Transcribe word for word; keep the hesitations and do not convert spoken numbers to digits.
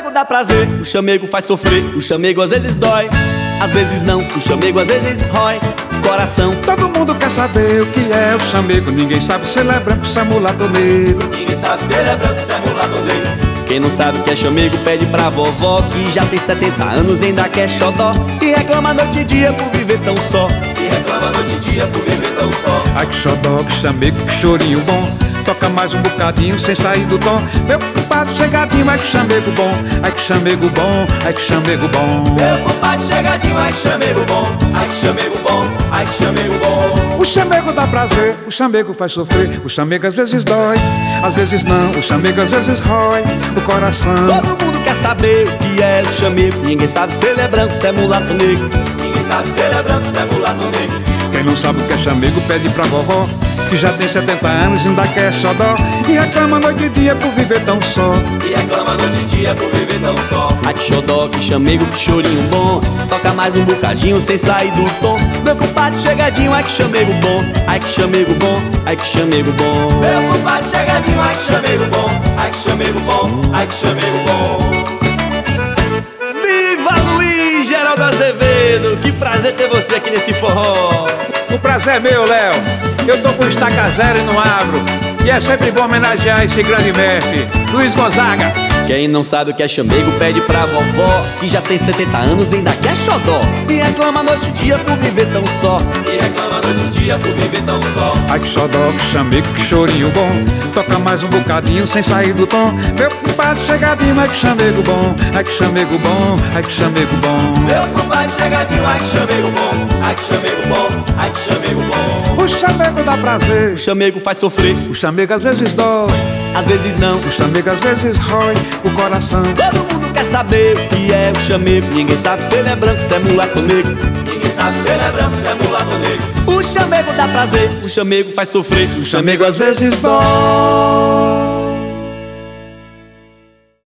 chamego dá prazer, o chamego faz sofrer, o chamego às vezes dói, às vezes não, o chamego às vezes rói o coração. Todo mundo quer saber o que é o chamego. Ninguém sabe se ele é branco, se é mulato ou negro. Ninguém sabe se ele é branco, se é mulato ou negro. Quem não sabe o que é chamego pede pra vovó, que já tem setenta anos e ainda quer xodó, e reclama noite e dia por viver tão só, e reclama noite e dia por viver tão só. Ai que xodó, que chamego, que chorinho bom. Toca mais um bocadinho sem sair do tom. Meu compadre chegadinho, ai que chamego bom. Ai que chamego bom, ai que chamego bom. Meu compadre chegadinho, ai que chamego bom. Ai que chamego bom, ai que chamego bom. O chamego dá prazer, o chamego faz sofrer. O chamego às vezes dói, às vezes não. O chamego às vezes rói o coração. Todo mundo quer saber o que é o chamego. Ninguém sabe se ele é branco, se é mulato negro. Ninguém sabe se ele é branco, se é mulato negro. Quem não sabe o que é chamego pede pra vovó, que já tem setenta anos e ainda quer xodó, e reclama noite e dia por viver tão só. E reclama noite e dia por viver tão só. Ai que xodó, que chamego, que chorinho bom. Toca mais um bocadinho sem sair do tom. Meu compadre chegadinho, ai que chamego bom. Ai que chamego bom, ai que chamego bom. Meu compadre chegadinho, ai que chamego bom. Ai que chamego bom, ai que chamego bom. Viva Luiz Geraldo Azevedo! Que prazer ter você aqui nesse forró. O prazer é meu, Léo. Eu tô com estaca zero e não abro. E é sempre bom homenagear esse grande mestre, Luiz Gonzaga. Quem não sabe o que é chamego pede pra vovó, que já tem setenta anos e ainda quer xodó, e reclama noite e dia por viver tão só. E reclama noite e dia por viver tão só. Ai que xodó, que chamego, que chorinho bom. Toca mais um bocadinho sem sair do tom. Meu compadre chegadinho, ai que chamego bom. Ai que chamego bom, ai que chamego bom. Meu compadre chegadinho, ai que chamego bom. Ai que chamego bom, ai que chamego bom. O chamego dá prazer, O chamego faz sofrer, o chamego às vezes dói, às vezes não. o chamego às vezes rói o coração. Todo mundo quer saber o que é o chamego. Ninguém sabe se ele é branco, se é mulato negro. Ninguém sabe se ele é branco, se é mulato negro. O chamego dá prazer, o chamego faz sofrer, o chamego às vezes dói.